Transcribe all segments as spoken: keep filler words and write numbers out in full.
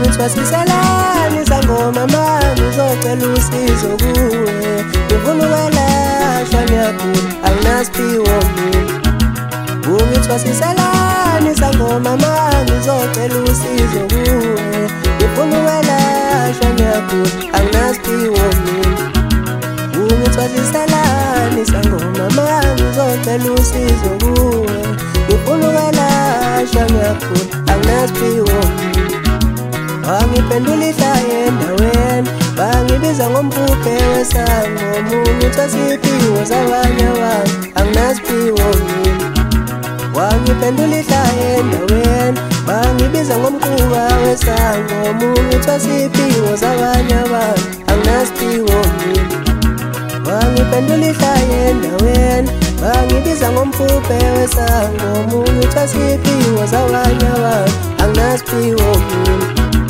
Ungithwasiselani sangoma mami ngizocela usizo kuwe. Ngifuna ukwelashwa ngiyagula anginasiphiwo mina. Ungithwasiselani sangoma mami ngizocela usizo kuwe. Ngifuna ukwelashwa ngiyagula anginasiphiwo mina. Ungithwasiselani sangoma mami ngizocela usizo kuwe. Ngifuna ukwelashwa ngiyagula anginasiphiwo mina. Wangiphendula ihlaya endaweni, bangibiza ngompuphe wesango. Ungithwasiphiwo zabanye abantu anginasiphiwo mina. Wangiphendula ihlaya endaweni, bangibiza ngomquba wesango. Ungithwasiphiwo zabanye abantu anginasiphiwo mina. Wangiphendula ihlaya endaweni, bangibiza ngompuphe wesango. Ungithwasiphiwo zabanye abantu anginasiphiwo mina.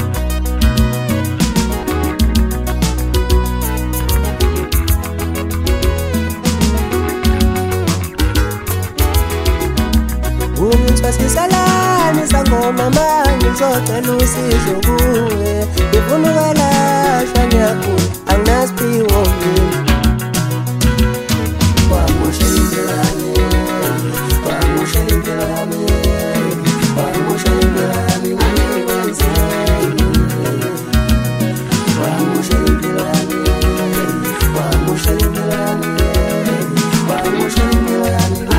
Ungithwasiselani sangoma mami ngizocela usizo kuwe. Ngifuna ukwelashwa ngiyagula anginasiphiwo mina. Wamoshela impilo yami, wamoshela impilo yami, wamoshela impilo yami ngikwenzeni. Wamoshela impilo yami, wamoshela impilo yami, wamoshela impilo yami ngikwenzeni.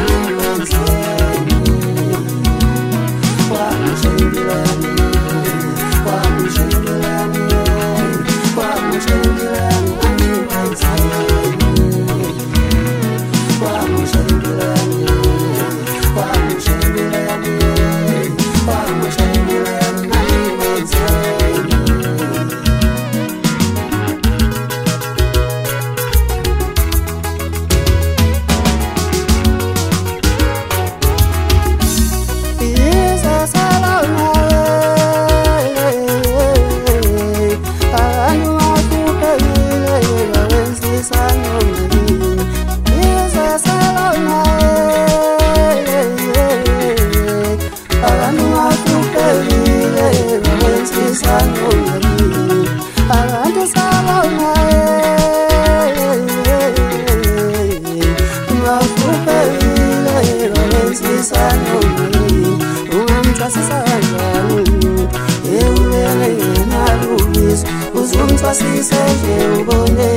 Ungithwasise nje ubone,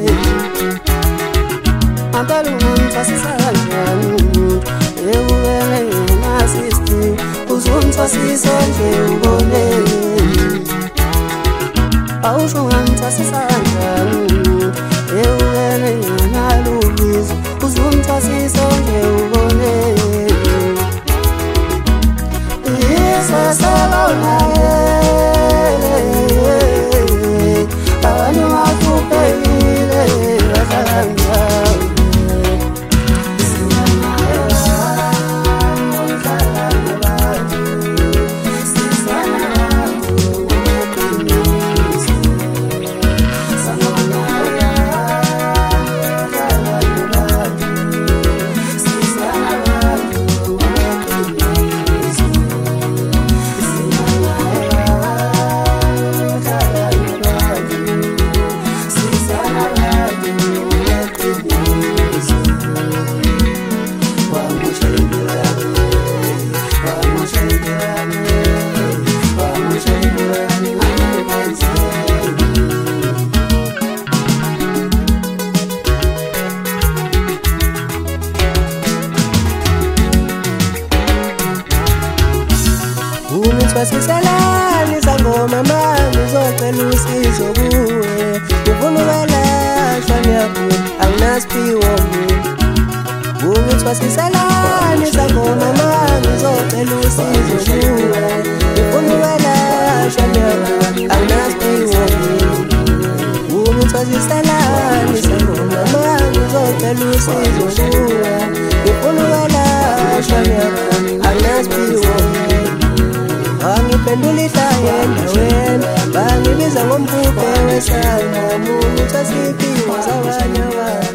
ampela ungithwasisa kanjani? Ewubele nginasisti, uzungithwasise nje ubone. Awusho ungithwasisa kanjani? Ewubele nginalubizwa, uzungithwasise nje ubone. Isasala Ungithwasiselani sangoma mami ngizocela usizo kuwe. Ngifuna ukwelashwa ngiyagula anginasiphiwo mina. Ungithwasiselani sangoma mami ngizocela usizo kuwe. Ngifuna ukwelashwa ngiyagula anginasiphiwo mina. Ungithwasiselani sangoma mami ngizocela usizo kuwe. Ngifuna ukwelashwa ngiyagula anginasiphiwo mina. Wangiphendula ihlaya endaweni, bangibiza ngompuphe wesango. Ungithwasiphiwo zabanye abantu